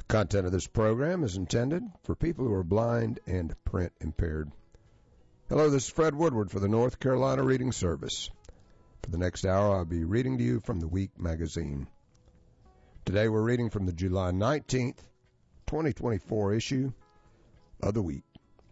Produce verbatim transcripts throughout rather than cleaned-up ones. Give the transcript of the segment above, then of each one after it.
Content of this program is intended for people who are blind and print impaired. Hello, this is Fred Woodward for the North Carolina Reading Service. For the next hour, I'll be reading to you from the Week magazine. Today we're reading from the July nineteenth, twenty twenty-four issue of the Week.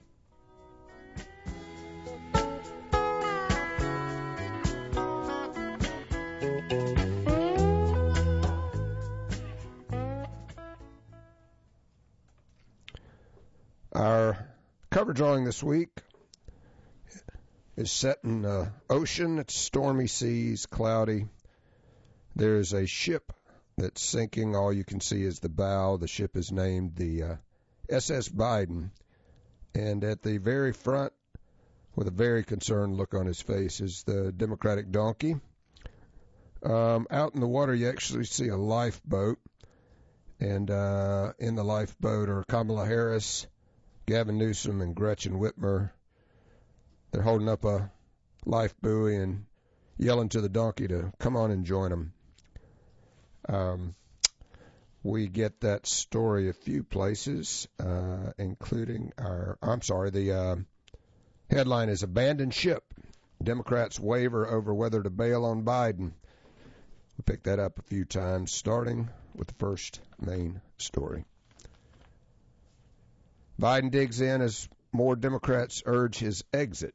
Our cover drawing this week is set in the ocean. It's stormy seas, cloudy. There's a ship that's sinking. All you can see is the bow. The ship is named the uh, S S Biden. And at the very front, with a very concerned look on his face, is the Democratic donkey. Um, out in the water, you actually see a lifeboat. And uh, in the lifeboat are Kamala Harris, Gavin Newsom, and Gretchen Whitmer. They're holding up a life buoy and yelling to the donkey to come on and join them. Um, we get that story a few places, uh, including our, I'm sorry, the uh, headline is Abandoned Ship. Democrats waver over whether to bail on Biden. We picked that up a few times, starting with the first main story. Biden digs in as more Democrats urge his exit.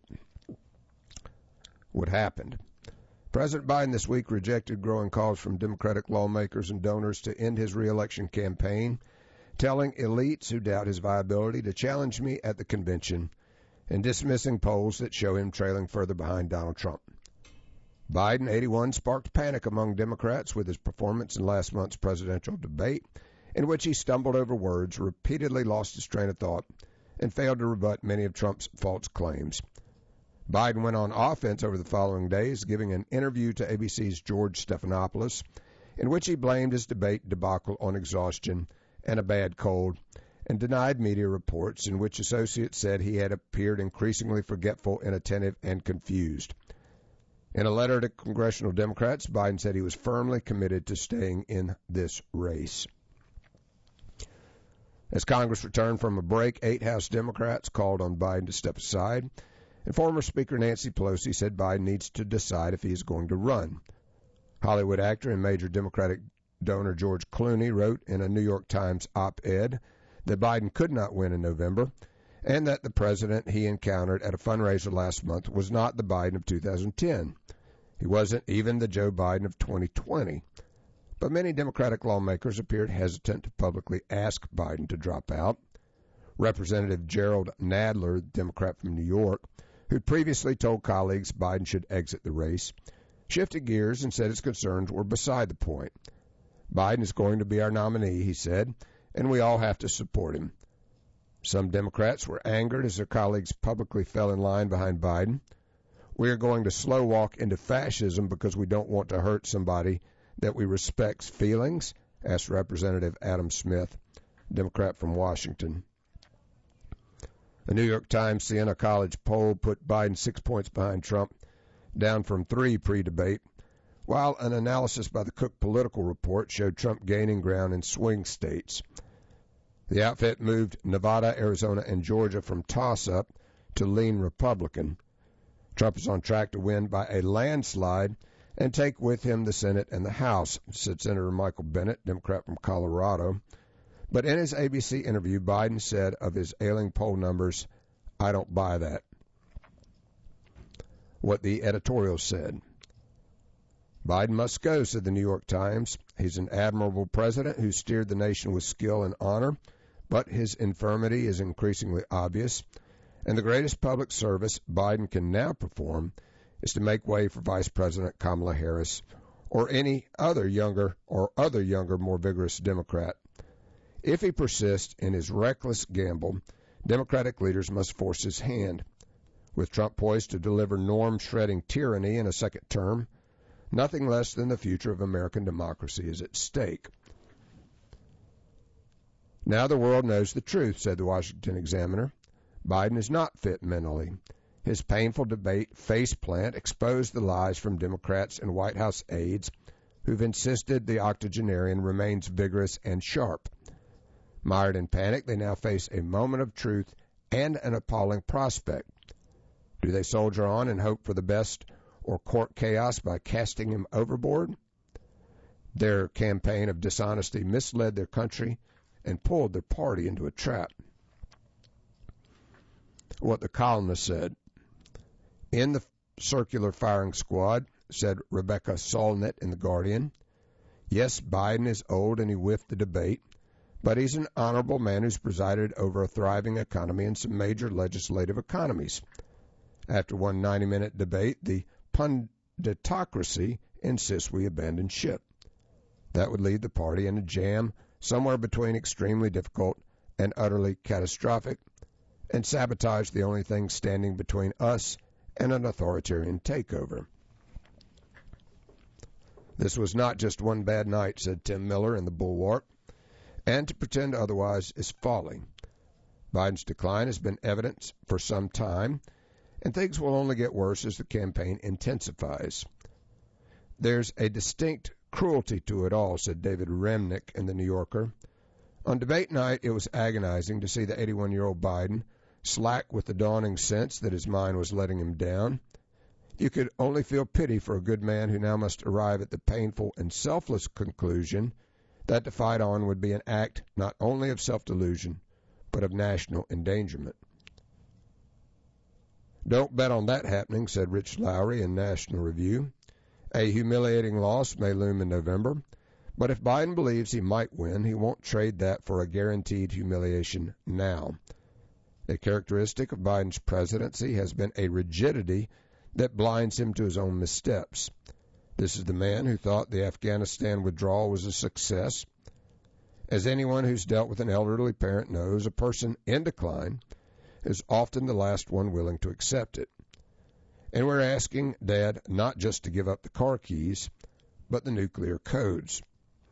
What happened? President Biden this week rejected growing calls from Democratic lawmakers and donors to end his reelection campaign, telling elites who doubt his viability to challenge me at the convention and dismissing polls that show him trailing further behind Donald Trump. Biden, eighty-one, sparked panic among Democrats with his performance in last month's presidential debate, in which he stumbled over words, repeatedly lost his train of thought, and failed to rebut many of Trump's false claims. Biden went on offense over the following days, giving an interview to A B C's George Stephanopoulos, in which he blamed his debate debacle on exhaustion and a bad cold, and denied media reports in which associates said he had appeared increasingly forgetful, inattentive, and confused. In a letter to congressional Democrats, Biden said he was firmly committed to staying in this race. As Congress returned from a break, eight House Democrats called on Biden to step aside, and former Speaker Nancy Pelosi said Biden needs to decide if he is going to run. Hollywood actor and major Democratic donor George Clooney wrote in a New York Times op-ed that Biden could not win in November, and that the president he encountered at a fundraiser last month was not the Biden of two thousand ten. He wasn't even the Joe Biden of twenty twenty. But many Democratic lawmakers appeared hesitant to publicly ask Biden to drop out. Representative Gerald Nadler, Democrat from New York, who previously told colleagues Biden should exit the race, shifted gears and said his concerns were beside the point. Biden is going to be our nominee, he said, and we all have to support him. Some Democrats were angered as their colleagues publicly fell in line behind Biden. We are going to slow walk into fascism because we don't want to hurt somebody that we respect's feelings, asked Representative Adam Smith, Democrat from Washington. A New York Times Siena College poll put Biden six points behind Trump, down from three pre-debate, while an analysis by the Cook Political Report showed Trump gaining ground in swing states. The outfit moved Nevada, Arizona, and Georgia from toss-up to lean Republican. Trump is on track to win by a landslide and take with him the Senate and the House, said Senator Michael Bennet, Democrat from Colorado. But in his A B C interview, Biden said of his ailing poll numbers, "I don't buy that." What the editorial said. Biden must go, said the New York Times. He's an admirable president who steered the nation with skill and honor, but his infirmity is increasingly obvious, and the greatest public service Biden can now perform is to make way for Vice President Kamala Harris or any other younger or other younger, more vigorous Democrat. If he persists in his reckless gamble, Democratic leaders must force his hand. With Trump poised to deliver norm-shredding tyranny in a second term, nothing less than the future of American democracy is at stake. Now the world knows the truth, said the Washington Examiner. Biden is not fit mentally. His painful debate faceplant exposed the lies from Democrats and White House aides who've insisted the octogenarian remains vigorous and sharp. Mired in panic, they now face a moment of truth and an appalling prospect. Do they soldier on and hope for the best or court chaos by casting him overboard? Their campaign of dishonesty misled their country and pulled their party into a trap. What the columnist said. In the circular firing squad, said Rebecca Solnit in The Guardian, yes, Biden is old and he whiffed the debate, but he's an honorable man who's presided over a thriving economy and some major legislative economies. After one ninety-minute debate, the punditocracy insists we abandon ship. That would leave the party in a jam somewhere between extremely difficult and utterly catastrophic, and sabotage the only thing standing between us and an authoritarian takeover. This was not just one bad night, said Tim Miller in The Bulwark, and to pretend otherwise is folly. Biden's decline has been evident for some time, and things will only get worse as the campaign intensifies. There's a distinct cruelty to it all, said David Remnick in The New Yorker. On debate night, it was agonizing to see the eighty-one-year-old Biden slack with the dawning sense that his mind was letting him down. You could only feel pity for a good man who now must arrive at the painful and selfless conclusion that to fight on would be an act not only of self-delusion, but of national endangerment. Don't bet on that happening, said Rich Lowry in National Review. A humiliating loss may loom in November, but if Biden believes he might win, he won't trade that for a guaranteed humiliation now. A characteristic of Biden's presidency has been a rigidity that blinds him to his own missteps. This is the man who thought the Afghanistan withdrawal was a success. As anyone who's dealt with an elderly parent knows, a person in decline is often the last one willing to accept it. And we're asking Dad not just to give up the car keys, but the nuclear codes.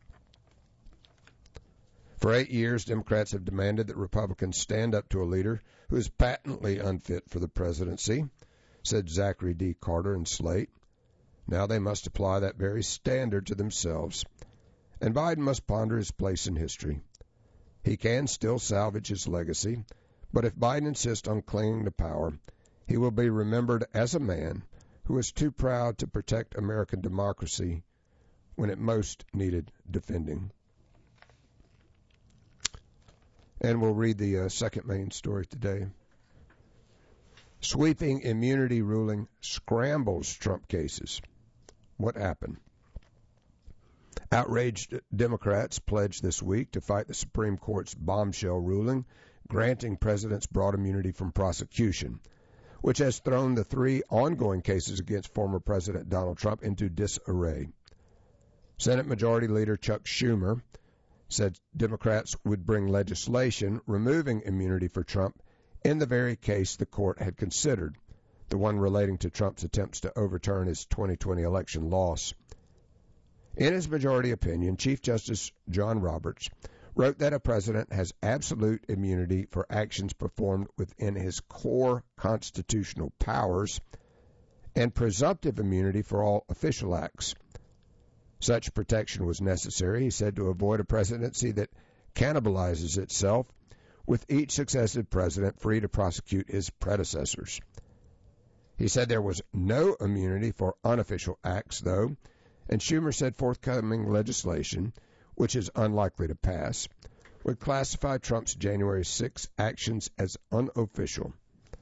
For eight years, Democrats have demanded that Republicans stand up to a leader who is patently unfit for the presidency, said Zachary D. Carter in Slate. Now they must apply that very standard to themselves, and Biden must ponder his place in history. He can still salvage his legacy, but if Biden insists on clinging to power, he will be remembered as a man who was too proud to protect American democracy when it most needed defending. And we'll read the uh, second main story today. Sweeping immunity ruling scrambles Trump cases. What happened? Outraged Democrats pledged this week to fight the Supreme Court's bombshell ruling granting presidents broad immunity from prosecution, which has thrown the three ongoing cases against former President Donald Trump into disarray. Senate Majority Leader Chuck Schumer said Democrats would bring legislation removing immunity for Trump in the very case the court had considered, the one relating to Trump's attempts to overturn his twenty twenty election loss. In his majority opinion, Chief Justice John Roberts wrote that a president has absolute immunity for actions performed within his core constitutional powers and presumptive immunity for all official acts. Such protection was necessary, he said, to avoid a presidency that cannibalizes itself, with each successive president free to prosecute his predecessors. He said there was no immunity for unofficial acts, though, and Schumer said forthcoming legislation, which is unlikely to pass, would classify Trump's January sixth actions as unofficial.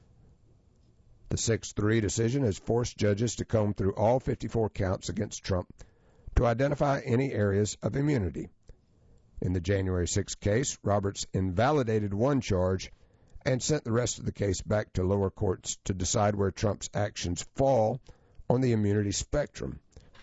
The six three decision has forced judges to comb through all fifty-four counts against Trump to identify any areas of immunity. In the January sixth case, Roberts invalidated one charge and sent the rest of the case back to lower courts to decide where Trump's actions fall on the immunity spectrum.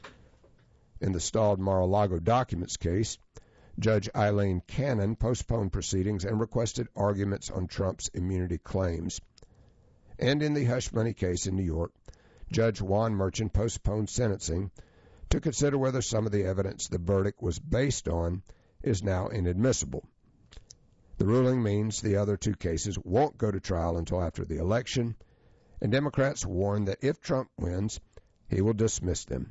In the stalled Mar-a-Lago documents case, Judge Eileen Cannon postponed proceedings and requested arguments on Trump's immunity claims. And in the hush money case in New York, Judge Juan Merchan postponed sentencing to consider whether some of the evidence the verdict was based on is now inadmissible. The ruling means the other two cases won't go to trial until after the election, and Democrats warn that if Trump wins, he will dismiss them.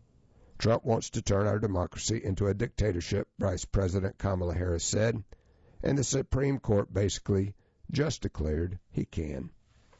Trump wants to turn our democracy into a dictatorship, Vice President Kamala Harris said, and the Supreme Court basically just declared he can.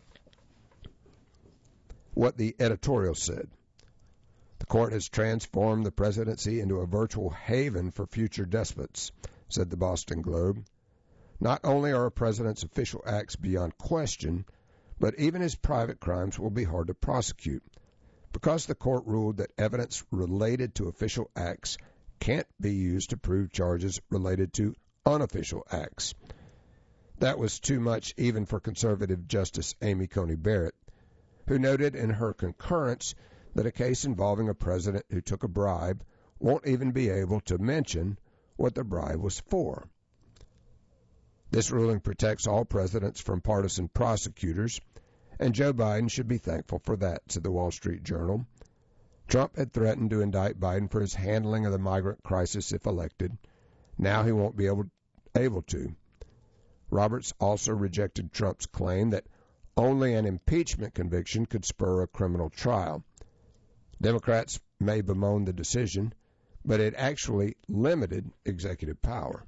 What the editorial said. The court has transformed the presidency into a virtual haven for future despots, said the Boston Globe. Not only are a president's official acts beyond question, but even his private crimes will be hard to prosecute, because the court ruled that evidence related to official acts can't be used to prove charges related to unofficial acts. That was too much even for conservative Justice Amy Coney Barrett, who noted in her concurrence that a case involving a president who took a bribe won't even be able to mention what the bribe was for. This ruling protects all presidents from partisan prosecutors, and Joe Biden should be thankful for that, said the Wall Street Journal. Trump had threatened to indict Biden for his handling of the migrant crisis if elected. Now he won't be able, able to. Roberts also rejected Trump's claim that only an impeachment conviction could spur a criminal trial. Democrats may bemoan the decision, but it actually limited executive power.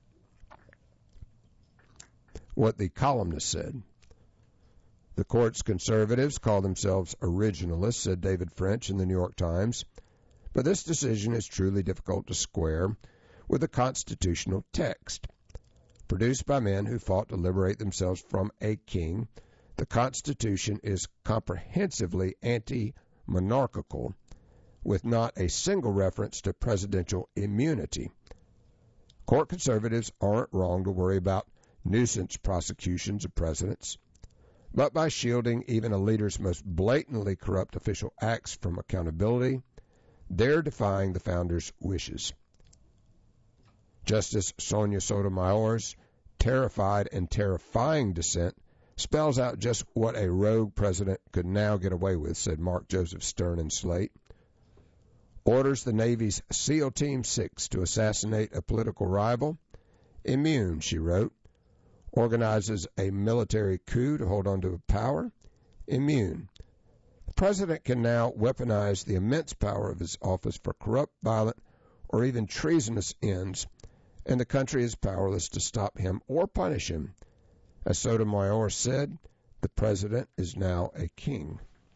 What the columnist said. The court's conservatives call themselves originalists, said David French in the New York Times, but this decision is truly difficult to square with the constitutional text. Produced by men who fought to liberate themselves from a king, the Constitution is comprehensively anti-monarchical, with not a single reference to presidential immunity. Court conservatives aren't wrong to worry about nuisance prosecutions of presidents, but by shielding even a leader's most blatantly corrupt official acts from accountability, they're defying the founders' wishes. Justice Sonia Sotomayor's terrified and terrifying dissent spells out just what a rogue president could now get away with, said Mark Joseph Stern in Slate. Orders the Navy's SEAL Team six to assassinate a political rival. Immune, she wrote. Organizes a military coup to hold on to power. Immune. The president can now weaponize the immense power of his office for corrupt, violent, or even treasonous ends, and the country is powerless to stop him or punish him. As Sotomayor said, the president is now a king.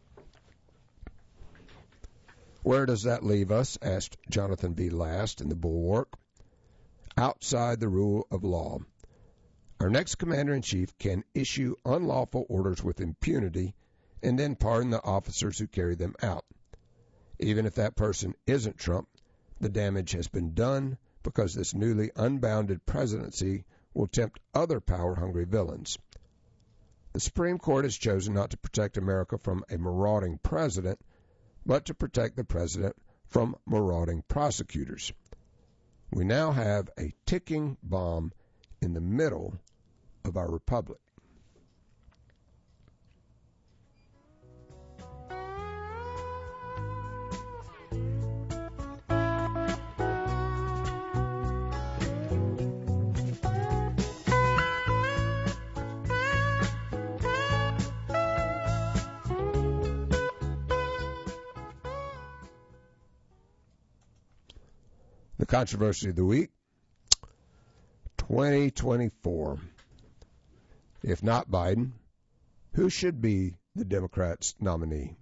Where does that leave us? Asked Jonathan B. Last in the Bulwark. Outside the rule of law. Our next commander-in-chief can issue unlawful orders with impunity and then pardon the officers who carry them out. Even if that person isn't Trump, the damage has been done because this newly unbounded presidency will tempt other power-hungry villains. The Supreme Court has chosen not to protect America from a marauding president, but to protect the president from marauding prosecutors. We now have a ticking bomb in the middle of our republic. The controversy of the week, twenty twenty-four. If not Biden, who should be the Democrats' nominee?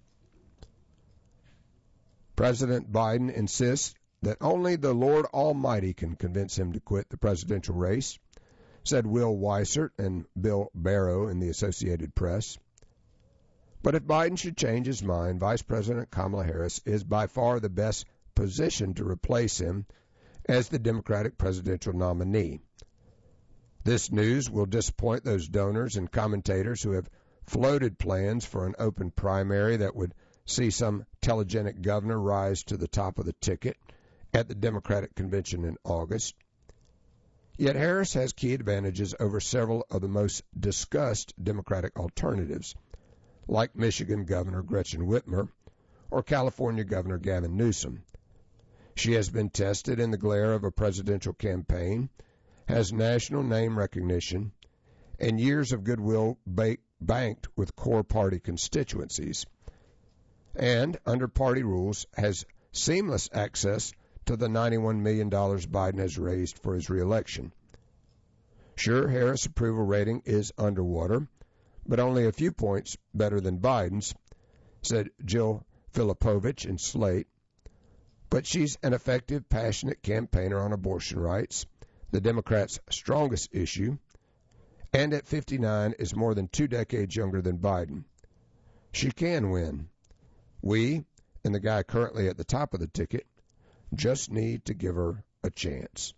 President Biden insists that only the Lord Almighty can convince him to quit the presidential race, said Will Weissert and Bill Barrow in the Associated Press. But if Biden should change his mind, Vice President Kamala Harris is by far the best positioned to replace him as the Democratic presidential nominee. This news will disappoint those donors and commentators who have floated plans for an open primary that would see some telegenic governor rise to the top of the ticket at the Democratic convention in August. Yet Harris has key advantages over several of the most discussed Democratic alternatives, like Michigan Governor Gretchen Whitmer or California Governor Gavin Newsom. She has been tested in the glare of a presidential campaign, has national name recognition, and years of goodwill ba- banked with core party constituencies, and, under party rules, has seamless access to the ninety-one million dollars Biden has raised for his reelection. Sure, Harris' approval rating is underwater, but only a few points better than Biden's, said Jill Filipovich in Slate. But she's an effective, passionate campaigner on abortion rights, the Democrats' strongest issue, and at fifty-nine is more than two decades younger than Biden. She can win. We, and the guy currently at the top of the ticket, just need to give her a chance.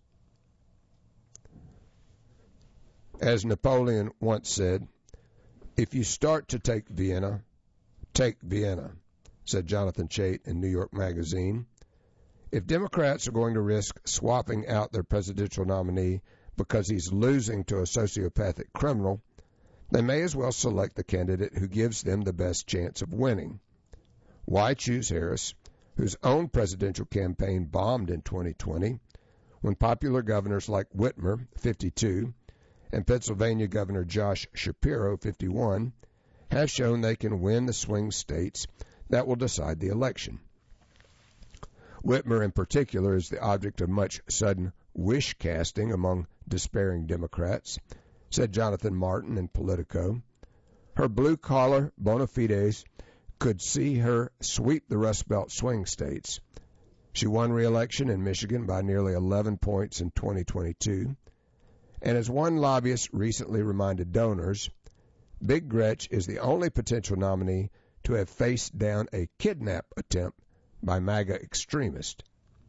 As Napoleon once said, if you start to take Vienna, take Vienna, said Jonathan Chait in New York Magazine. If Democrats are going to risk swapping out their presidential nominee because he's losing to a sociopathic criminal, they may as well select the candidate who gives them the best chance of winning. Why choose Harris, whose own presidential campaign bombed in twenty twenty, when popular governors like Whitmer, fifty-two, and Pennsylvania Governor Josh Shapiro, fifty-one, have shown they can win the swing states that will decide the election? Whitmer, in particular, is the object of much sudden wish-casting among despairing Democrats, said Jonathan Martin in Politico. Her blue-collar bona fides could see her sweep the Rust Belt swing states. She won re-election in Michigan by nearly eleven points in twenty twenty-two. And as one lobbyist recently reminded donors, Big Gretch is the only potential nominee to have faced down a kidnap attempt by MAGA extremists.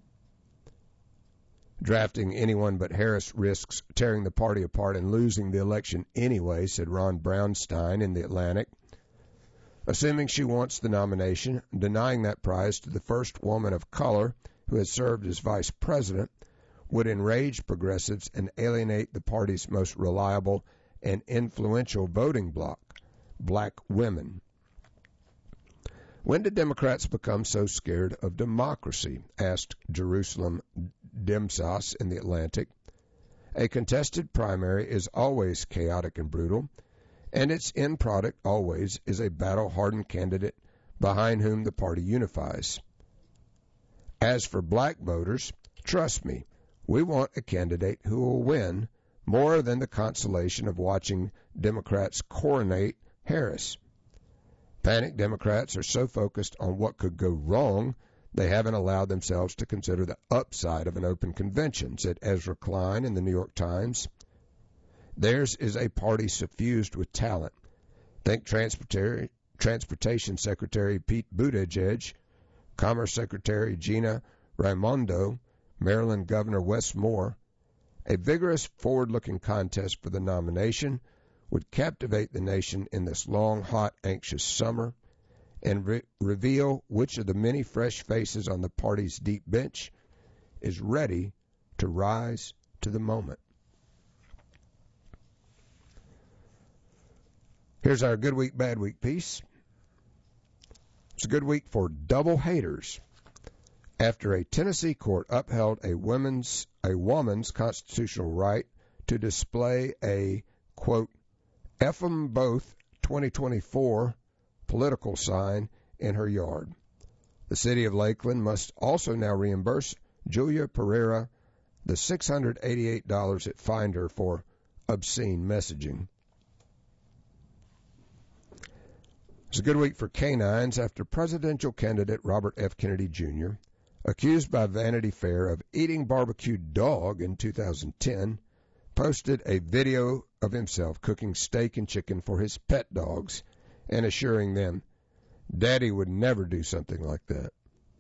Drafting anyone but Harris risks tearing the party apart and losing the election anyway, said Ron Brownstein in The Atlantic. Assuming she wants the nomination, denying that prize to the first woman of color who has served as vice president would enrage progressives and alienate the party's most reliable and influential voting bloc, black women. When did Democrats become so scared of democracy? Asked Jerusalem Dimsas in The Atlantic. A contested primary is always chaotic and brutal, and its end product always is a battle-hardened candidate behind whom the party unifies. As for black voters, trust me, we want a candidate who will win more than the consolation of watching Democrats coronate Harris. Panicked Democrats are so focused on what could go wrong, they haven't allowed themselves to consider the upside of an open convention, said Ezra Klein in the New York Times. Theirs is a party suffused with talent. Think Transportation Secretary Pete Buttigieg, Commerce Secretary Gina Raimondo, Maryland Governor Wes Moore. A vigorous, forward-looking contest for the nomination would captivate the nation in this long, hot, anxious summer and re- reveal which of the many fresh faces on the party's deep bench is ready to rise to the moment. Here's our Good Week, Bad Week piece. It's a good week for double haters. After a Tennessee court upheld a woman's a woman's constitutional right to display a, quote, F 'em both twenty twenty-four political sign in her yard. The city of Lakeland must also now reimburse Julia Pereira the six hundred eighty-eight dollars it fined her for obscene messaging. It's a good week for canines after presidential candidate Robert F. Kennedy Junior, accused by Vanity Fair of eating barbecued dog in two thousand ten, posted a video of himself cooking steak and chicken for his pet dogs and assuring them, Daddy would never do something like that.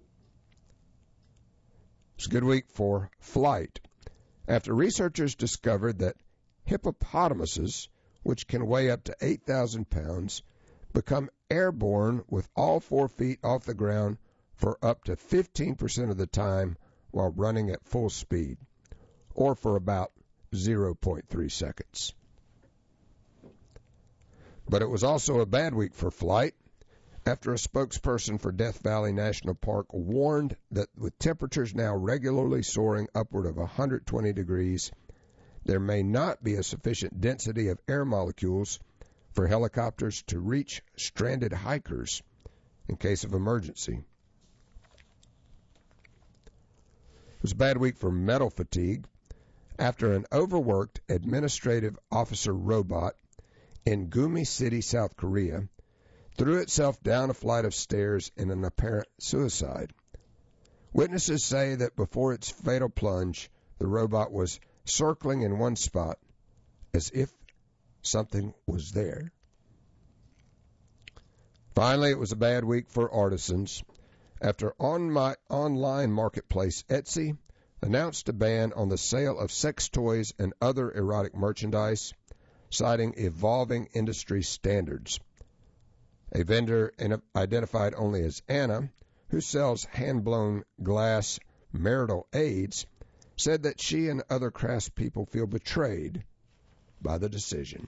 It's a good week for flight. After researchers discovered that hippopotamuses, which can weigh up to eight thousand pounds, become airborne with all four feet off the ground for up to fifteen percent of the time while running at full speed, or for about zero point three seconds. But it was also a bad week for flight after a spokesperson for Death Valley National Park warned that with temperatures now regularly soaring upward of one hundred twenty degrees, there may not be a sufficient density of air molecules for helicopters to reach stranded hikers in case of emergency. It was a bad week for metal fatigue after an overworked administrative officer robot in Gumi City, South Korea, threw itself down a flight of stairs in an apparent suicide. Witnesses say that before its fatal plunge, the robot was circling in one spot as if something was there. Finally, it was a bad week for artisans after on my online marketplace Etsy announced a ban on the sale of sex toys and other erotic merchandise, citing evolving industry standards. A vendor identified only as Anna, who sells hand-blown glass marital aids, said that she and other craftspeople feel betrayed by the decision.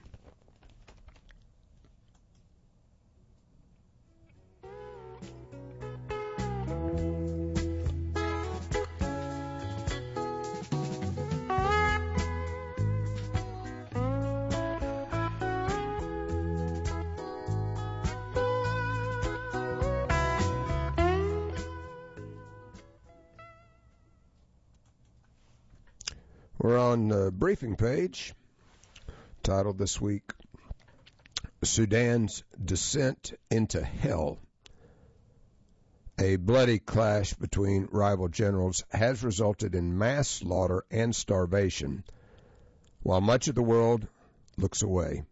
We're on the briefing page, titled this week, Sudan's Descent into Hell. A bloody clash between rival generals has resulted in mass slaughter and starvation, while much of the world looks away.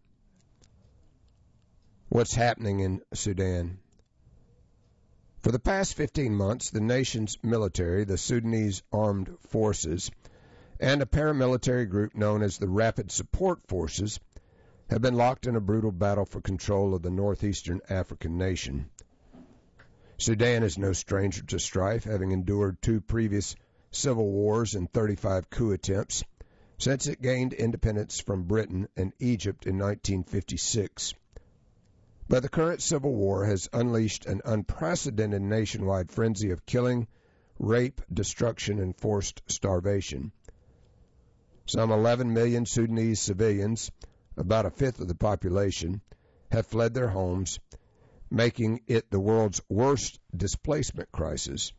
What's happening in Sudan? For the past fifteen months, the nation's military, the Sudanese Armed Forces, and a paramilitary group known as the Rapid Support Forces have been locked in a brutal battle for control of the northeastern African nation. Sudan is no stranger to strife, having endured two previous civil wars and thirty-five coup attempts since it gained independence from Britain and Egypt in nineteen fifty-six. But the current civil war has unleashed an unprecedented nationwide frenzy of killing, rape, destruction, and forced starvation. Some eleven million Sudanese civilians, about a fifth of the population, have fled their homes, making it the world's worst displacement crisis.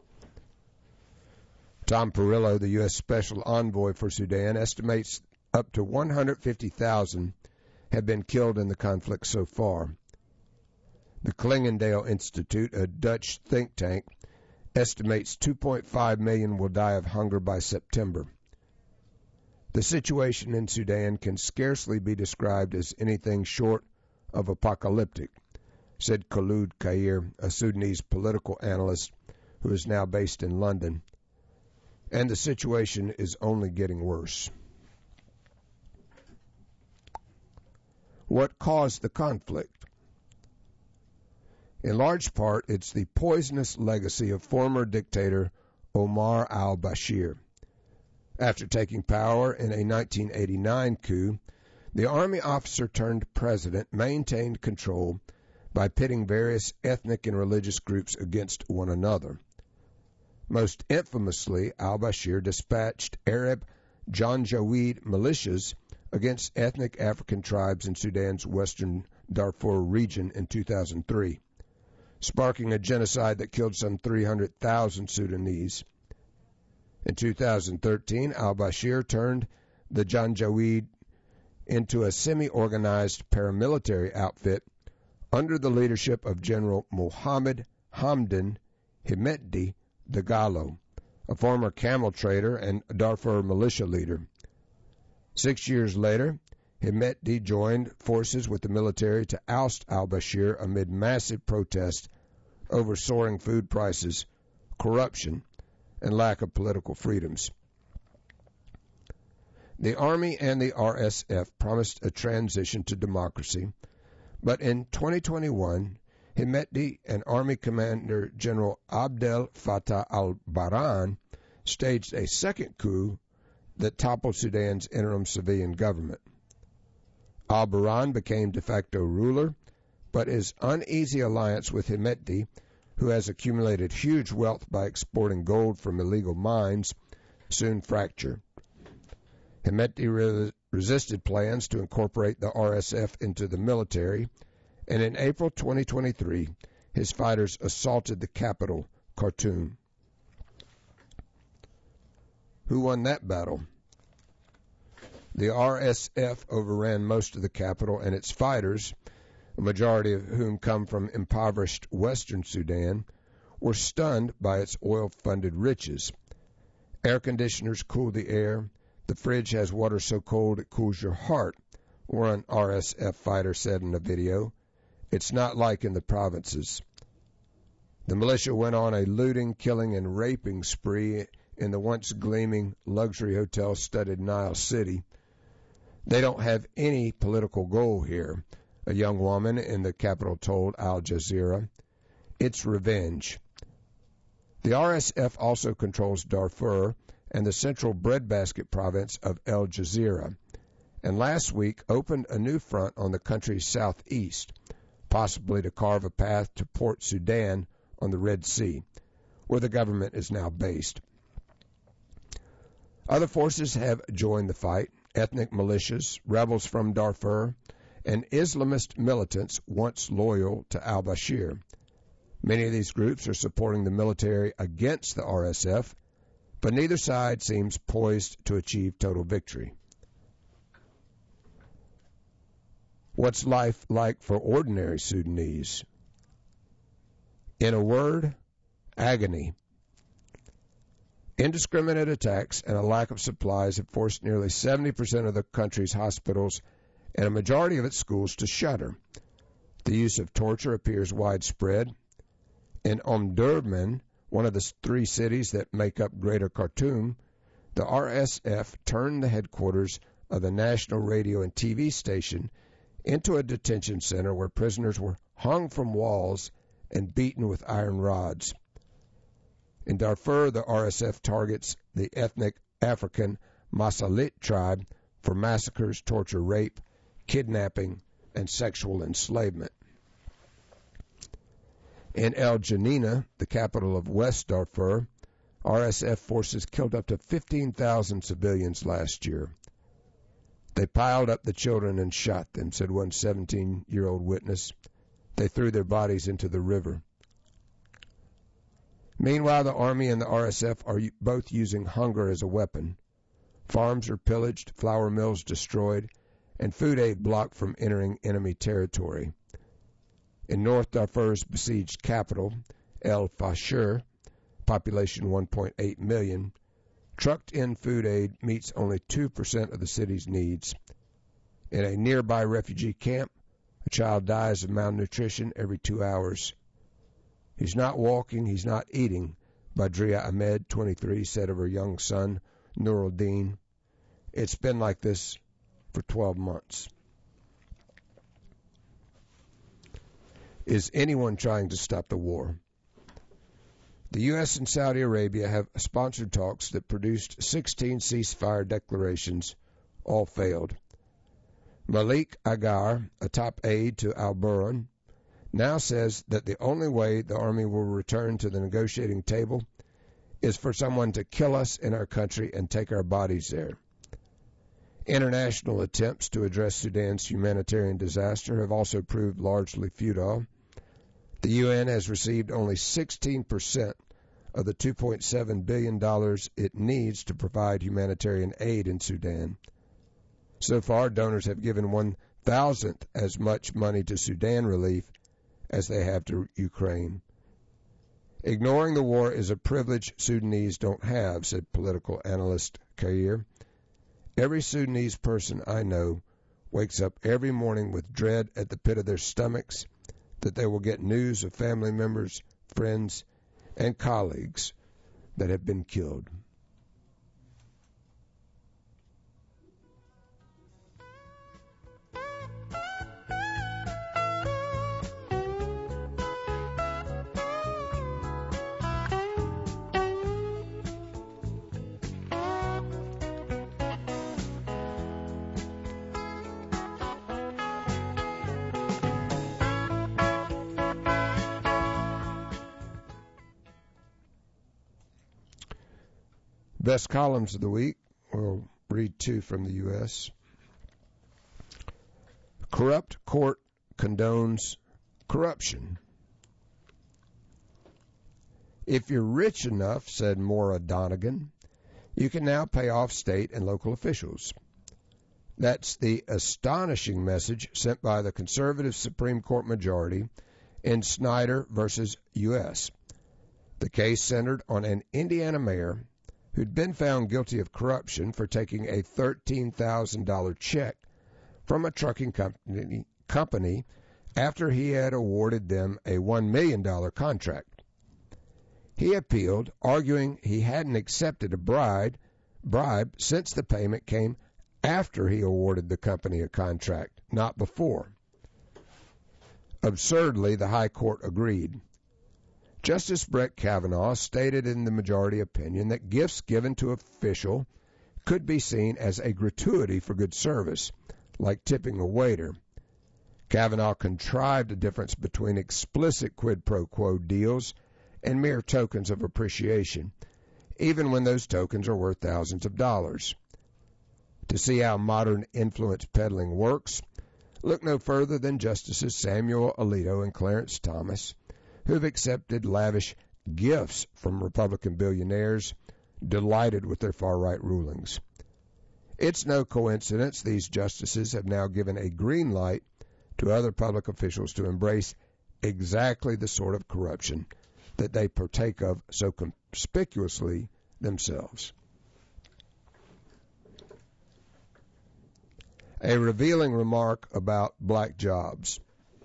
Tom Perillo, the U S Special Envoy for Sudan, estimates up to one hundred fifty thousand have been killed in the conflict so far. The Clingendale Institute, a Dutch think tank, estimates two point five million will die of hunger by September. The situation in Sudan can scarcely be described as anything short of apocalyptic, said Khaloud Kair, a Sudanese political analyst who is now based in London. And the situation is only getting worse. What caused the conflict? In large part, it's the poisonous legacy of former dictator Omar al-Bashir. After taking power in a nineteen eighty-nine coup, the army officer turned president maintained control by pitting various ethnic and religious groups against one another. Most infamously, al-Bashir dispatched Arab Janjaweed militias against ethnic African tribes in Sudan's western Darfur region in two thousand three, sparking a genocide that killed some three hundred thousand Sudanese. In two thousand thirteen, al-Bashir turned the Janjaweed into a semi-organized paramilitary outfit under the leadership of General Mohammed Hamdan Hemedti Dagalo, a former camel trader and Darfur militia leader. Six years later, Hemedti joined forces with the military to oust al-Bashir amid massive protests over soaring food prices, corruption, and lack of political freedoms. The Army and the R S F promised a transition to democracy, but in twenty twenty-one, Hemedti and Army Commander General Abdel Fattah al-Burhan staged a second coup that toppled Sudan's interim civilian government. Al-Burhan became de facto ruler, but his uneasy alliance with Hemedti, who has accumulated huge wealth by exporting gold from illegal mines, soon fractured. Hemedti re- resisted plans to incorporate the R S F into the military, and in April twenty twenty-three, his fighters assaulted the capital, Khartoum. Who won that battle? The R S F overran most of the capital, and its fighters, a majority of whom come from impoverished western Sudan, were stunned by its oil-funded riches. Air conditioners cool the air. The fridge has water so cold it cools your heart, one R S F fighter said in a video. It's not like in the provinces. The militia went on a looting, killing, and raping spree in the once gleaming luxury hotel-studded Nile City. They don't have any political goal here, a young woman in the capital told Al Jazeera. It's revenge. The R S F also controls Darfur and the central breadbasket province of El Jazeera, and last week opened a new front on the country's southeast, possibly to carve a path to Port Sudan on the Red Sea, where the government is now based. Other forces have joined the fight, ethnic militias, rebels from Darfur, and Islamist militants once loyal to al-Bashir. Many of these groups are supporting the military against the R S F, but neither side seems poised to achieve total victory. What's life like for ordinary Sudanese? In a word, agony. Indiscriminate attacks and a lack of supplies have forced nearly seventy percent of the country's hospitals and a majority of its schools to shutter. The use of torture appears widespread. In Omdurman, one of the three cities that make up Greater Khartoum, the R S F turned the headquarters of the national radio and T V station into a detention center where prisoners were hung from walls and beaten with iron rods. In Darfur, the R S F targets the ethnic African Masalit tribe for massacres, torture, rape, kidnapping, and sexual enslavement. In El Janina, the capital of West Darfur, R S F forces killed up to fifteen thousand civilians last year. They piled up the children and shot them, said one seventeen-year-old witness. They threw their bodies into the river. Meanwhile, the Army and the R S F are both using hunger as a weapon. Farms are pillaged, flour mills destroyed, and food aid blocked from entering enemy territory. In North Darfur's besieged capital, El Fasher, population one point eight million, trucked-in food aid meets only two percent of the city's needs. In a nearby refugee camp, a child dies of malnutrition every two hours. He's not walking, he's not eating, Badria Ahmed, twenty-three, said of her young son, Nuruddin. It's been like this for twelve months. Is anyone trying to stop the war? The U S and Saudi Arabia have sponsored talks that produced sixteen ceasefire declarations. All failed. Malik Agar, a top aide to al-Burhan, now says that the only way the army will return to the negotiating table is for someone to kill us in our country and take our bodies there. International attempts to address Sudan's humanitarian disaster have also proved largely futile. The U N has received only sixteen percent of the two point seven billion dollars it needs to provide humanitarian aid in Sudan. So far, donors have given one thousandth as much money to Sudan relief as they have to Ukraine. Ignoring the war is a privilege Sudanese don't have, said political analyst Kair. Every Sudanese person I know wakes up every morning with dread at the pit of their stomachs that they will get news of family members, friends, and colleagues that have been killed. Best columns of the week. We'll read two from the U S Corrupt court condones corruption. If you're rich enough, said Maura Donegan, you can now pay off state and local officials. That's the astonishing message sent by the conservative Supreme Court majority in Snyder versus U S The case centered on an Indiana mayor who'd been found guilty of corruption for taking a thirteen thousand dollars check from a trucking company, company after he had awarded them a one million dollars contract. He appealed, arguing he hadn't accepted a bribe, bribe since the payment came after he awarded the company a contract, not before. Absurdly, the High Court agreed. Justice Brett Kavanaugh stated in the majority opinion that gifts given to an official could be seen as a gratuity for good service, like tipping a waiter. Kavanaugh contrived a difference between explicit quid pro quo deals and mere tokens of appreciation, even when those tokens are worth thousands of dollars. To see how modern influence peddling works, look no further than Justices Samuel Alito and Clarence Thomas, who have accepted lavish gifts from Republican billionaires, delighted with their far-right rulings. It's no coincidence these justices have now given a green light to other public officials to embrace exactly the sort of corruption that they partake of so conspicuously themselves. A revealing remark about black jobs.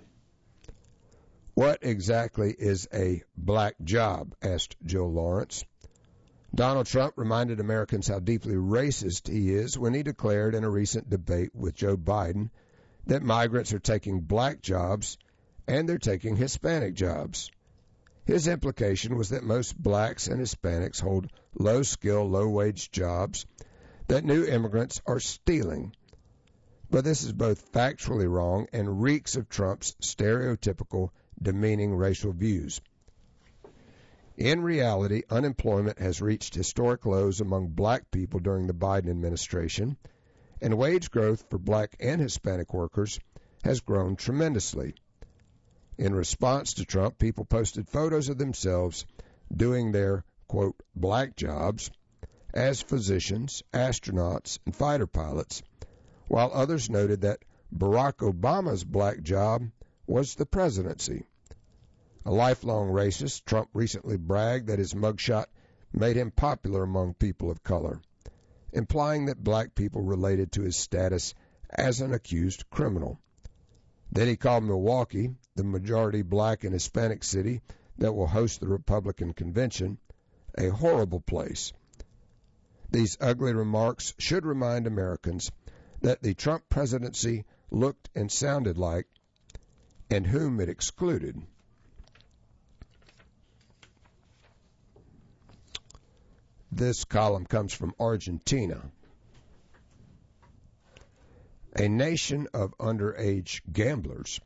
What exactly is a black job? Asked Jill Lawrence. Donald Trump reminded Americans how deeply racist he is when he declared in a recent debate with Joe Biden that migrants are taking black jobs and they're taking Hispanic jobs. His implication was that most blacks and Hispanics hold low-skill, low-wage jobs that new immigrants are stealing. But this is both factually wrong and reeks of Trump's stereotypical demeaning racial views. In reality, unemployment has reached historic lows among black people during the Biden administration, and wage growth for black and Hispanic workers has grown tremendously. In response to Trump, people posted photos of themselves doing their, quote, black jobs as physicians, astronauts, and fighter pilots, while others noted that Barack Obama's black job was the presidency. A lifelong racist, Trump recently bragged that his mugshot made him popular among people of color, implying that black people related to his status as an accused criminal. Then he called Milwaukee, the majority black and Hispanic city that will host the Republican convention, a horrible place. These ugly remarks should remind Americans that the Trump presidency looked and sounded like, and whom it excluded. This column comes from Argentina. A nation of underage gamblers.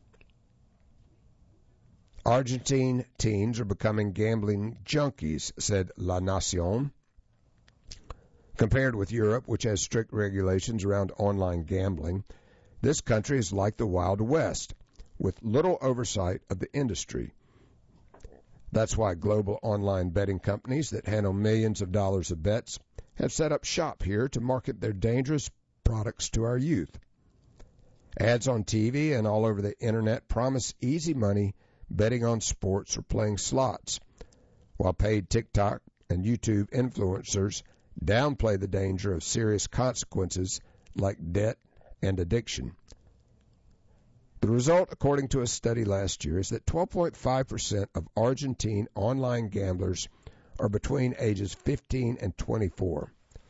Argentine teens are becoming gambling junkies, said La Nación. Compared with Europe, which has strict regulations around online gambling, this country is like the Wild West, with little oversight of the industry. That's why global online betting companies that handle millions of dollars of bets have set up shop here to market their dangerous products to our youth. Ads on T V and all over the internet promise easy money betting on sports or playing slots, while paid TikTok and YouTube influencers downplay the danger of serious consequences like debt and addiction. The result, according to a study last year, is that twelve point five percent of Argentine online gamblers are between ages fifteen and twenty-four.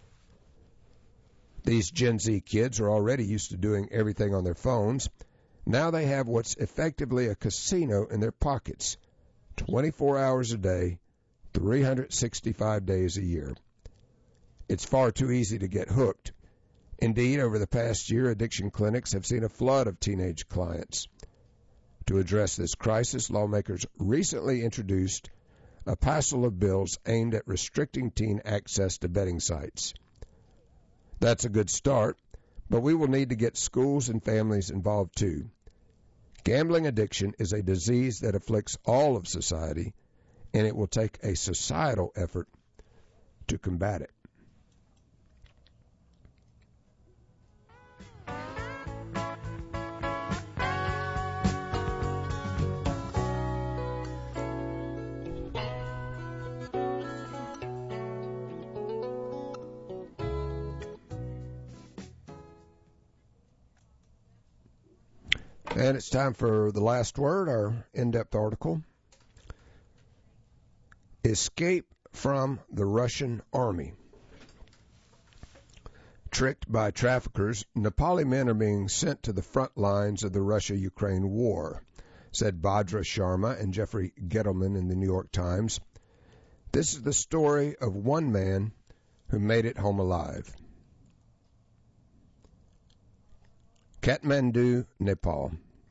These Gen Z kids are already used to doing everything on their phones. Now they have what's effectively a casino in their pockets, twenty-four hours a day, three hundred sixty-five days a year. It's far too easy to get hooked. Indeed, over the past year, addiction clinics have seen a flood of teenage clients. To address this crisis, lawmakers recently introduced a passel of bills aimed at restricting teen access to betting sites. That's a good start, but we will need to get schools and families involved too. Gambling addiction is a disease that afflicts all of society, and it will take a societal effort to combat it. And it's time for the last word, our in-depth article. Escape from the Russian army. Tricked by traffickers, Nepali men are being sent to the front lines of the Russia-Ukraine war, said Bhadra Sharma and Jeffrey Gettleman in the New York Times. This is the story of one man who made it home alive. Kathmandu, Nepal.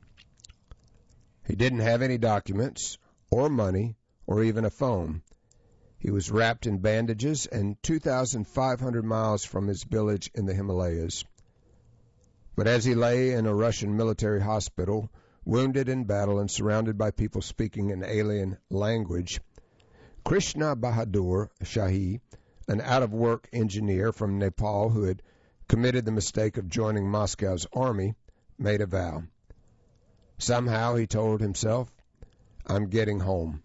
He didn't have any documents or money or even a phone. He was wrapped in bandages and two thousand five hundred miles from his village in the Himalayas. But as he lay in a Russian military hospital, wounded in battle and surrounded by people speaking an alien language, Krishna Bahadur Shahi, an out-of-work engineer from Nepal who had committed the mistake of joining Moscow's army, made a vow. Somehow, he told himself, I'm getting home.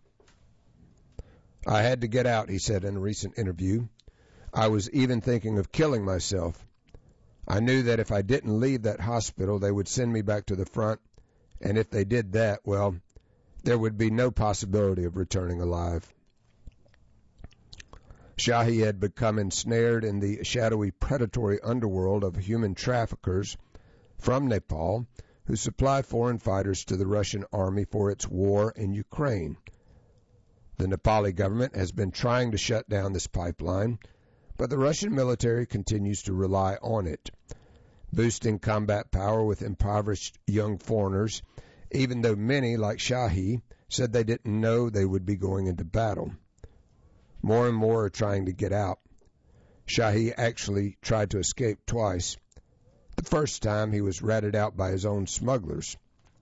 I had to get out, he said in a recent interview. I was even thinking of killing myself. I knew that if I didn't leave that hospital, they would send me back to the front, and if they did that, well, there would be no possibility of returning alive. Shahi had become ensnared in the shadowy predatory underworld of human traffickers from Nepal who supply foreign fighters to the Russian army for its war in Ukraine. The Nepali government has been trying to shut down this pipeline, but the Russian military continues to rely on it, boosting combat power with impoverished young foreigners, even though many, like Shahi, said they didn't know they would be going into battle. More and more are trying to get out. Shahi actually tried to escape twice. The first time he was ratted out by his own smugglers.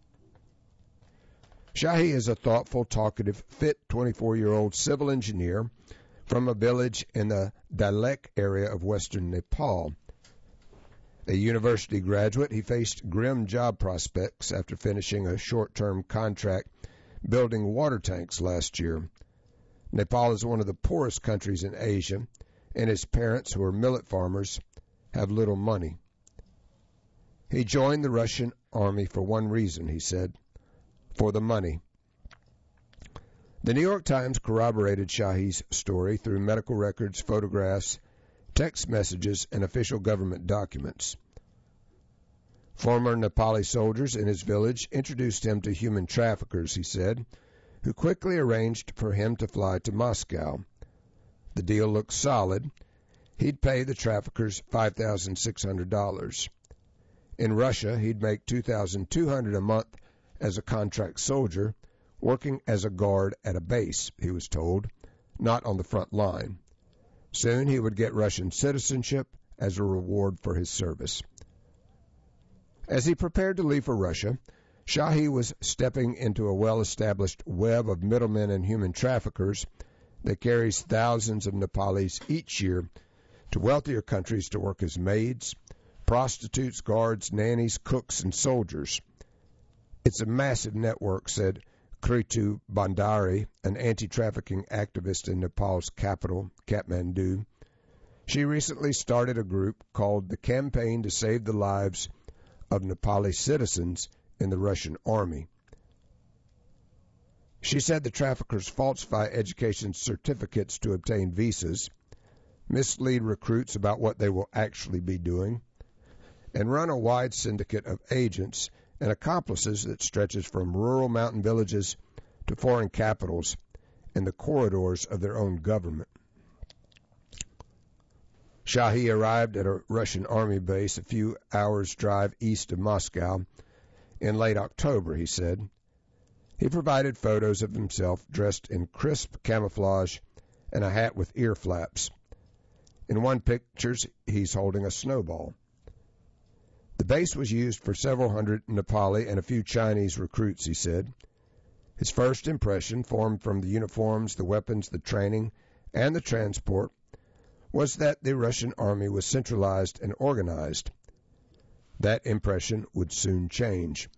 Shahi is a thoughtful, talkative, fit twenty-four-year-old civil engineer from a village in the Dalek area of western Nepal. A university graduate, he faced grim job prospects after finishing a short-term contract building water tanks last year. Nepal is one of the poorest countries in Asia, and his parents, who are millet farmers, have little money. He joined the Russian army for one reason, he said, for the money. The New York Times corroborated Shahi's story through medical records, photographs, text messages, and official government documents. Former Nepali soldiers in his village introduced him to human traffickers, he said, who quickly arranged for him to fly to Moscow. The deal looked solid. He'd pay the traffickers five thousand six hundred dollars. In Russia, he'd make two thousand two hundred dollars a month as a contract soldier, working as a guard at a base, he was told, not on the front line. Soon he would get Russian citizenship as a reward for his service. As he prepared to leave for Russia, Shahi was stepping into a well-established web of middlemen and human traffickers that carries thousands of Nepalis each year to wealthier countries to work as maids, prostitutes, guards, nannies, cooks, and soldiers. It's a massive network, said Kritu Bandari, an anti-trafficking activist in Nepal's capital, Kathmandu. She recently started a group called the Campaign to Save the Lives of Nepali Citizens in the Russian Army. She said the traffickers falsify education certificates to obtain visas, mislead recruits about what they will actually be doing, and run a wide syndicate of agents and accomplices that stretches from rural mountain villages to foreign capitals and the corridors of their own government. Shahi arrived at a Russian army base a few hours' drive east of Moscow in late October, he said. He provided photos of himself dressed in crisp camouflage and a hat with ear flaps. In one picture, he's holding a snowball. The base was used for several hundred Nepali and a few Chinese recruits, he said. His first impression, formed from the uniforms, the weapons, the training, and the transport, was that the Russian army was centralized and organized. That impression would soon change.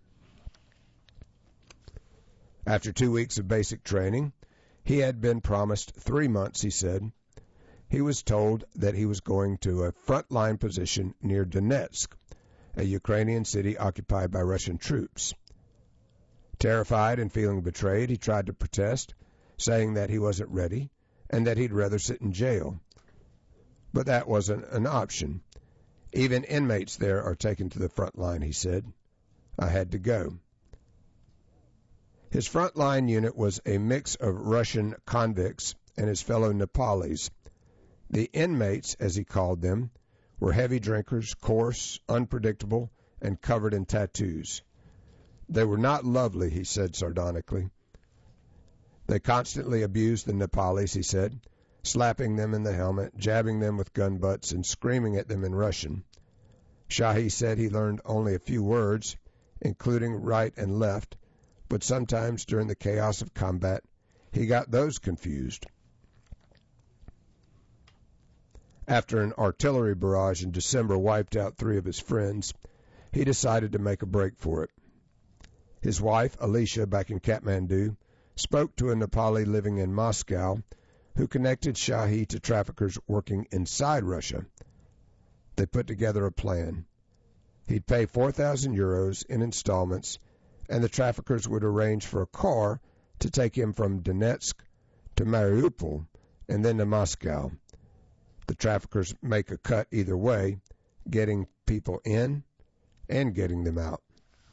After two weeks of basic training, he had been promised three months, he said. He was told that he was going to a front-line position near Donetsk, a Ukrainian city occupied by Russian troops. Terrified and feeling betrayed, he tried to protest, saying that he wasn't ready and that he'd rather sit in jail. But that wasn't an option. Even inmates there are taken to the front line, he said. I had to go. His front line unit was a mix of Russian convicts and his fellow Nepalis. The inmates, as he called them, were heavy drinkers, coarse, unpredictable, and covered in tattoos. They were not lovely, he said sardonically. They constantly abused the Nepalis, he said, slapping them in the helmet, jabbing them with gun butts, and screaming at them in Russian. Shahi said he learned only a few words, including right and left, but sometimes during the chaos of combat, he got those confused. After an artillery barrage in December wiped out three of his friends, he decided to make a break for it. His wife, Alicia, back in Kathmandu, spoke to a Nepali living in Moscow who connected Shahi to traffickers working inside Russia. They put together a plan. He'd pay four thousand euros in installments, and the traffickers would arrange for a car to take him from Donetsk to Mariupol and then to Moscow. The traffickers make a cut either way, getting people in and getting them out.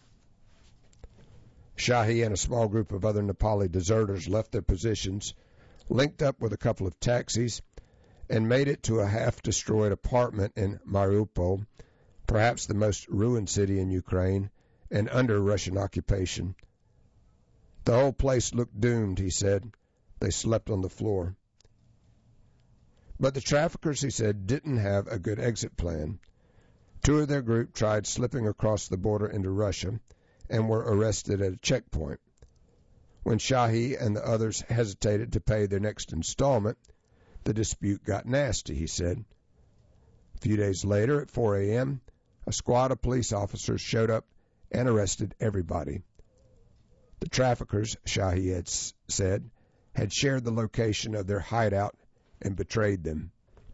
Shahi and a small group of other Nepali deserters left their positions, linked up with a couple of taxis, and made it to a half-destroyed apartment in Mariupol, perhaps the most ruined city in Ukraine, and under Russian occupation. The whole place looked doomed, he said. They slept on the floor. But the traffickers, he said, didn't have a good exit plan. Two of their group tried slipping across the border into Russia and were arrested at a checkpoint. When Shahi and the others hesitated to pay their next installment, the dispute got nasty, he said. A few days later, at four a.m., a squad of police officers showed up and arrested everybody. The traffickers, Shahi had said, had shared the location of their hideout and betrayed them.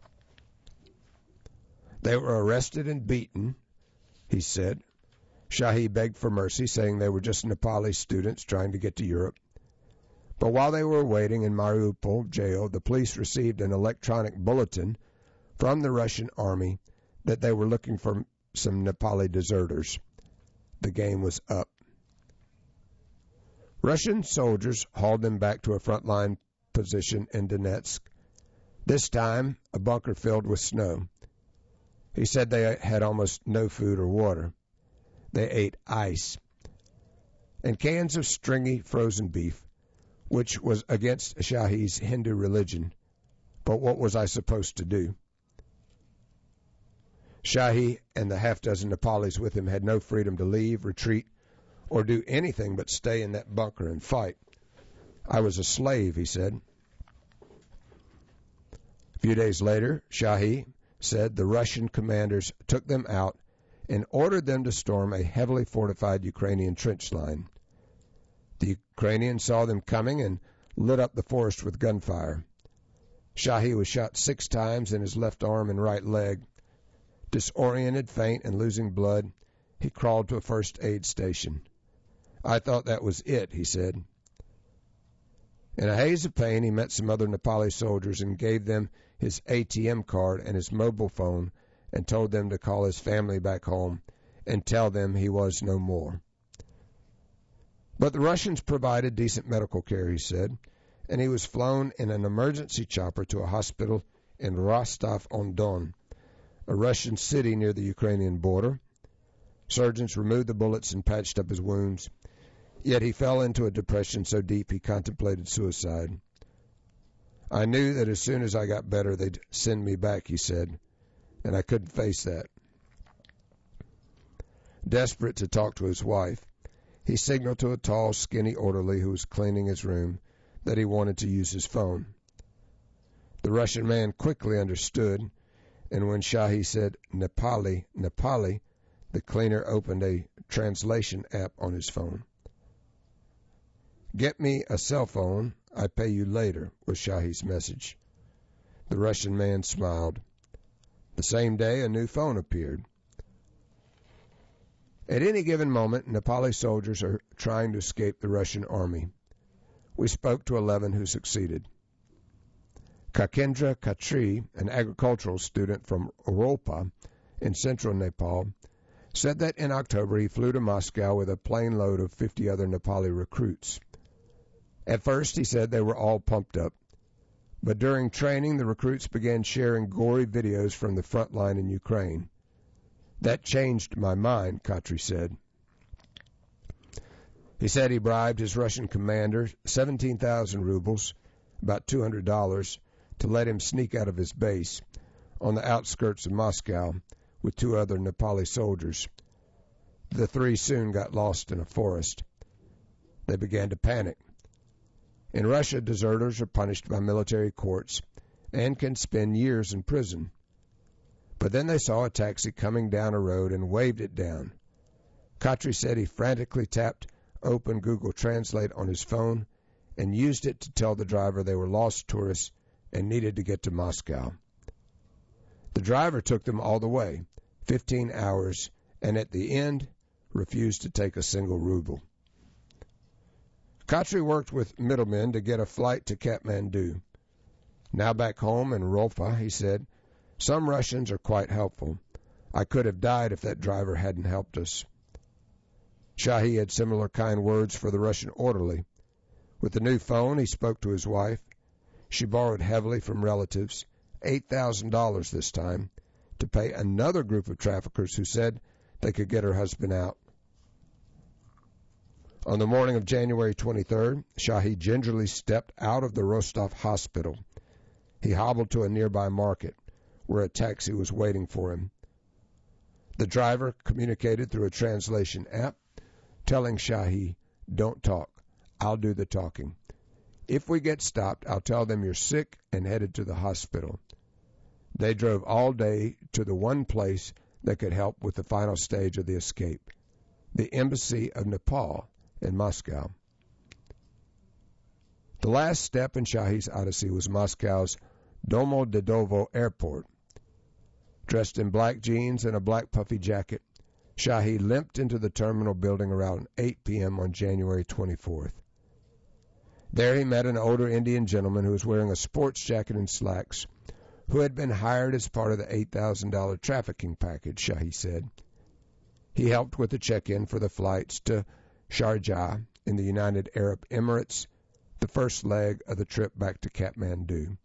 They were arrested and beaten, he said. Shahi begged for mercy, saying they were just Nepali students trying to get to Europe. But while they were waiting in Mariupol jail, the police received an electronic bulletin from the Russian army that they were looking for some Nepali deserters. The game was up. Russian soldiers hauled them back to a frontline position in Donetsk, this time a bunker filled with snow. He said they had almost no food or water. They ate ice and cans of stringy frozen beef, which was against Shahi's Hindu religion. But what was I supposed to do? Shahi and the half-dozen Nepalis with him had no freedom to leave, retreat, or do anything but stay in that bunker and fight. I was a slave, he said. A few days later, Shahi said the Russian commanders took them out and ordered them to storm a heavily fortified Ukrainian trench line. The Ukrainians saw them coming and lit up the forest with gunfire. Shahi was shot six times in his left arm and right leg. Disoriented, faint, and losing blood, he crawled to a first aid station. I thought that was it, he said. In a haze of pain, he met some other Nepali soldiers and gave them his A T M card and his mobile phone and told them to call his family back home and tell them he was no more. But the Russians provided decent medical care, he said, and he was flown in an emergency chopper to a hospital in Rostov-on-Don, a Russian city near the Ukrainian border. Surgeons removed the bullets and patched up his wounds, yet he fell into a depression so deep he contemplated suicide. I knew that as soon as I got better, they'd send me back, he said, and I couldn't face that. Desperate to talk to his wife, he signaled to a tall, skinny orderly who was cleaning his room that he wanted to use his phone. The Russian man quickly understood, and when Shahi said, Nepali, Nepali, the cleaner opened a translation app on his phone. Get me a cell phone, I pay you later, was Shahi's message. The Russian man smiled. The same day, a new phone appeared. At any given moment, Nepali soldiers are trying to escape the Russian army. We spoke to eleven who succeeded. Kakendra Khatri, an agricultural student from Rolpa in central Nepal, said that in October he flew to Moscow with a plane load of fifty other Nepali recruits. At first, he said, they were all pumped up. But during training, the recruits began sharing gory videos from the front line in Ukraine. That changed my mind, Khatri said. He said he bribed his Russian commander seventeen thousand rubles, about two hundred dollars, to let him sneak out of his base on the outskirts of Moscow with two other Nepali soldiers. The three soon got lost in a forest. They began to panic. In Russia, deserters are punished by military courts and can spend years in prison. But then they saw a taxi coming down a road and waved it down. Khatri said he frantically tapped open Google Translate on his phone and used it to tell the driver they were lost tourists and needed to get to Moscow. The driver took them all the way, fifteen hours, and at the end refused to take a single ruble. Khatri worked with middlemen to get a flight to Kathmandu. Now back home in Rolpa, he said, some Russians are quite helpful. I could have died if that driver hadn't helped us. Shahi had similar kind words for the Russian orderly. With the new phone, he spoke to his wife. She borrowed heavily from relatives, eight thousand dollars this time, to pay another group of traffickers who said they could get her husband out. On the morning of January twenty-third, Shahi gingerly stepped out of the Rostov hospital. He hobbled to a nearby market, where a taxi was waiting for him. The driver communicated through a translation app, telling Shahi, don't talk, I'll do the talking. If we get stopped, I'll tell them you're sick and headed to the hospital. They drove all day to the one place that could help with the final stage of the escape, the Embassy of Nepal in Moscow. The last step in Shahi's odyssey was Moscow's Domodedovo Airport. Dressed in black jeans and a black puffy jacket, Shahi limped into the terminal building around eight p.m. on January twenty-fourth. There he met an older Indian gentleman who was wearing a sports jacket and slacks, who had been hired as part of the eight thousand dollars trafficking package, Shahi said. He helped with the check-in for the flights to Sharjah in the United Arab Emirates, the first leg of the trip back to Kathmandu.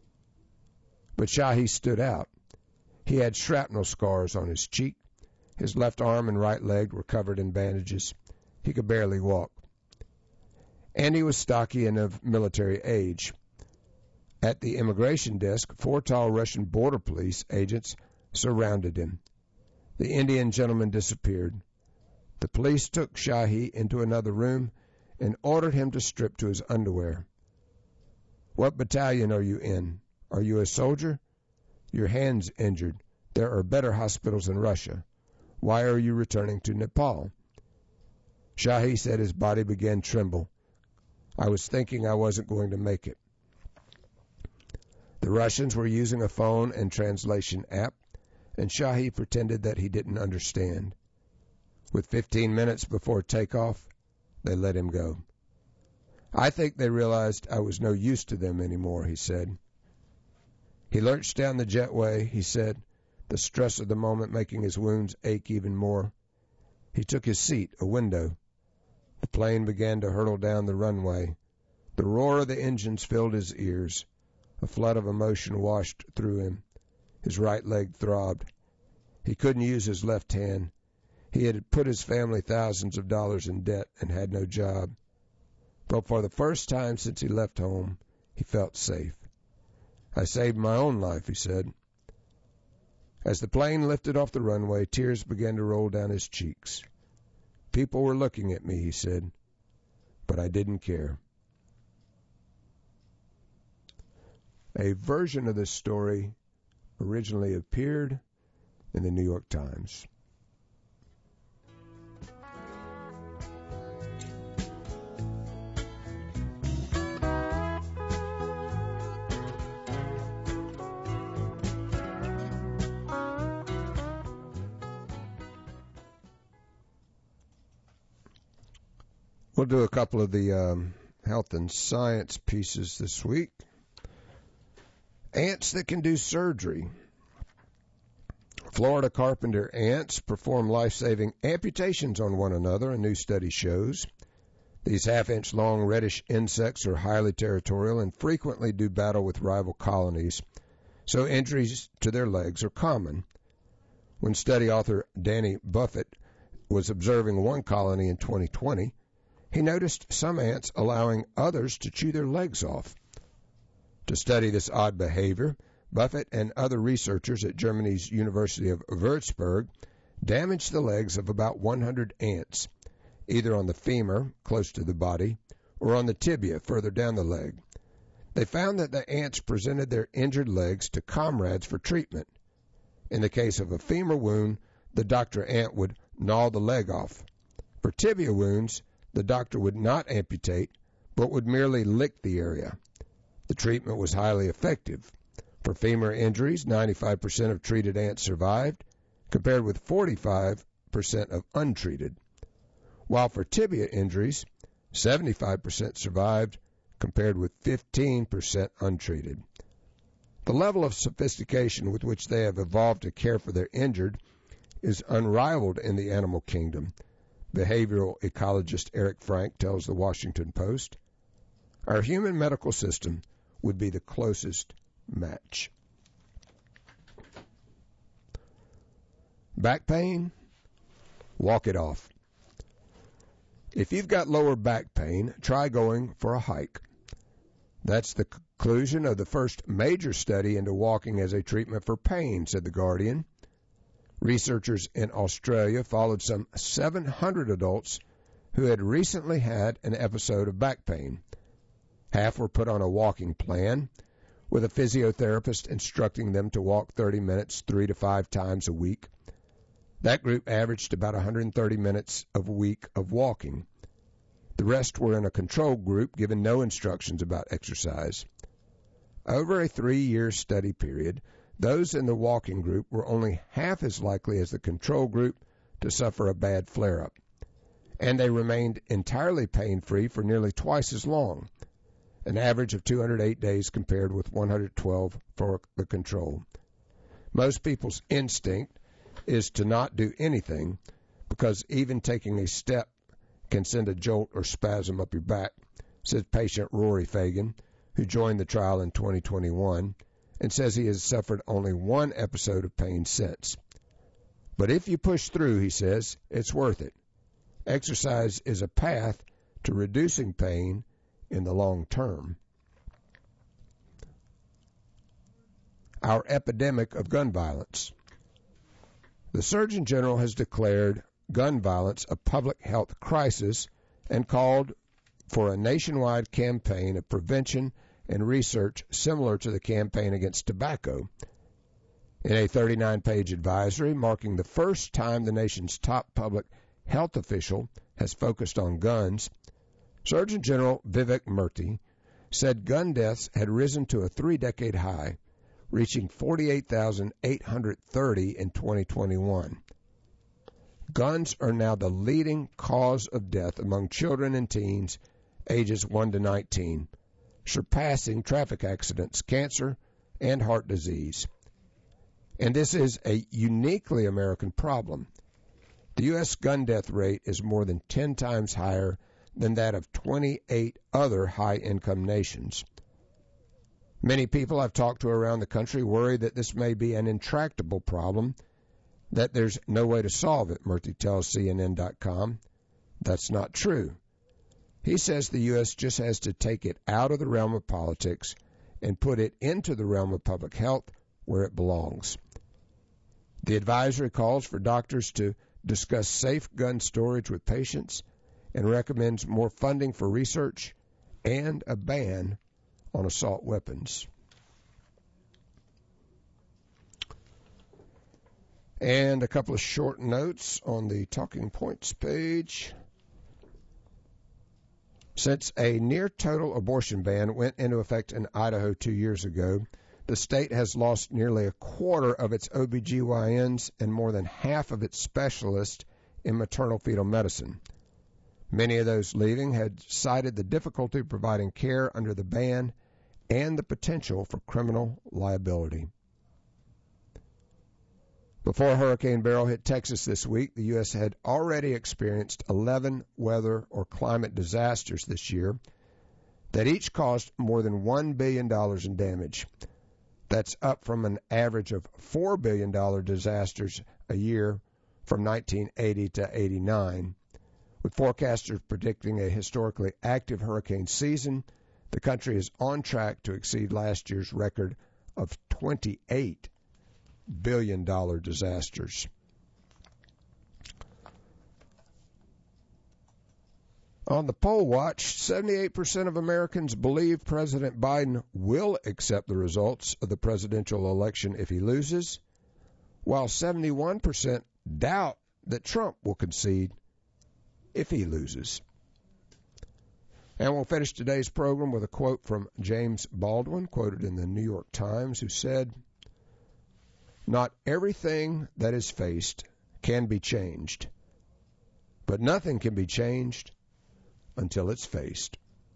But Shahi stood out. He had shrapnel scars on his cheek. His left arm and right leg were covered in bandages. He could barely walk. And he was stocky and of military age. At the immigration desk, four tall Russian border police agents surrounded him. The Indian gentleman disappeared. The police took Shahi into another room and ordered him to strip to his underwear. What battalion are you in? Are you a soldier? Your hand's injured. There are better hospitals in Russia. Why are you returning to Nepal? Shahi said his body began to tremble. I was thinking I wasn't going to make it. The Russians were using a phone and translation app, and Shahi pretended that he didn't understand. With fifteen minutes before takeoff, they let him go. I think they realized I was no use to them anymore, he said. He lurched down the jetway, he said, the stress of the moment making his wounds ache even more. He took his seat, a window. The plane began to hurtle down the runway. The roar of the engines filled his ears. A flood of emotion washed through him. His right leg throbbed. He couldn't use his left hand. He had put his family thousands of dollars in debt and had no job. But for the first time since he left home, he felt safe. I saved my own life, he said. As the plane lifted off the runway, tears began to roll down his cheeks. People were looking at me, he said, but I didn't care. A version of this story originally appeared in the New York Times. We'll do a couple of the um, health and science pieces this week. Ants that can do surgery. Florida carpenter ants perform life-saving amputations on one another, a new study shows. These half-inch long reddish insects are highly territorial and frequently do battle with rival colonies, so injuries to their legs are common. When study author Danny Buffett was observing one colony in twenty twenty, he noticed some ants allowing others to chew their legs off. To study this odd behavior, Buffett and other researchers at Germany's University of Würzburg damaged the legs of about one hundred ants, either on the femur, close to the body, or on the tibia, further down the leg. They found that the ants presented their injured legs to comrades for treatment. In the case of a femur wound, the doctor ant would gnaw the leg off. For tibia wounds, the doctor would not amputate, but would merely lick the area. The treatment was highly effective. For femur injuries, ninety-five percent of treated ants survived, compared with forty-five percent of untreated. While for tibia injuries, seventy-five percent survived, compared with fifteen percent untreated. The level of sophistication with which they have evolved to care for their injured is unrivaled in the animal kingdom, behavioral ecologist Eric Frank tells the Washington Post. Our human medical system would be the closest match. Back pain? Walk it off. If you've got lower back pain, try going for a hike. That's the conclusion of the first major study into walking as a treatment for pain, said The Guardian. Researchers in Australia followed some seven hundred adults who had recently had an episode of back pain. Half were put on a walking plan, with a physiotherapist instructing them to walk thirty minutes three to five times a week. That group averaged about one hundred thirty minutes a week of walking. The rest were in a control group given no instructions about exercise. Over a three-year study period, those in the walking group were only half as likely as the control group to suffer a bad flare-up, and they remained entirely pain-free for nearly twice as long, an average of two hundred eight days compared with one hundred twelve for the control. Most people's instinct is to not do anything because even taking a step can send a jolt or spasm up your back, says patient Rory Fagan, who joined the trial in twenty twenty-one and says he has suffered only one episode of pain since. But if you push through, he says, it's worth it. Exercise is a path to reducing pain in the long term. Our epidemic of gun violence. The Surgeon General has declared gun violence a public health crisis and called for a nationwide campaign of prevention and research similar to the campaign against tobacco. In a thirty-nine page advisory marking the first time the nation's top public health official has focused on guns, Surgeon General Vivek Murthy said gun deaths had risen to a three-decade high, reaching forty-eight thousand eight hundred thirty in twenty twenty-one. Guns are now the leading cause of death among children and teens ages one to nineteen, surpassing traffic accidents, cancer, and heart disease. And this is a uniquely American problem. The U S gun death rate is more than ten times higher than that of twenty-eight other high-income nations. Many people I've talked to around the country worry that this may be an intractable problem, that there's no way to solve it, Murthy tells C N N dot com. That's not true. He says the U S just has to take it out of the realm of politics and put it into the realm of public health where it belongs. The advisory calls for doctors to discuss safe gun storage with patients and recommends more funding for research and a ban on assault weapons. And a couple of short notes on the talking points page. Since a near-total abortion ban went into effect in Idaho two years ago, the state has lost nearly a quarter of its O B G Y Ns and more than half of its specialists in maternal-fetal medicine. Many of those leaving had cited the difficulty of providing care under the ban and the potential for criminal liability. Before Hurricane Beryl hit Texas this week, the U S had already experienced eleven weather or climate disasters this year that each caused more than one billion dollars in damage. That's up from an average of four billion dollars disasters a year from nineteen eighty to eighty-nine. With forecasters predicting a historically active hurricane season, the country is on track to exceed last year's record of twenty-eight billion dollars disasters. On the poll watch, seventy-eight percent of Americans believe President Biden will accept the results of the presidential election if he loses, while seventy-one percent doubt that Trump will concede if he loses. And we'll finish today's program with a quote from James Baldwin, quoted in the New York Times, who said, "Not everything that is faced can be changed, but nothing can be changed until it's faced."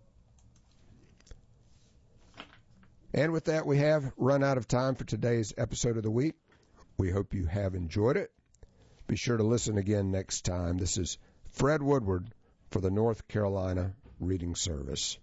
And with that, we have run out of time for today's episode of the week. We hope you have enjoyed it. Be sure to listen again next time. This is Fred Woodward for the North Carolina Reading Service.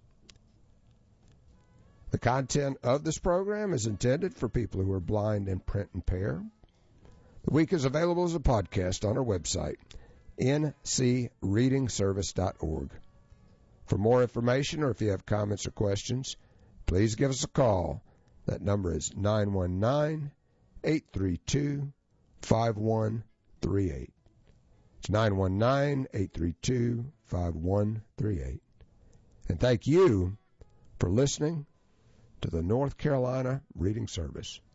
The content of this program is intended for people who are blind and print impaired. The week is available as a podcast on our website, n c reading service dot org. For more information or if you have comments or questions, please give us a call. That number is nine one nine, eight three two, five one three eight. It's nine one nine, eight three two, five one three eight. And thank you for listening to the North Carolina Reading Service.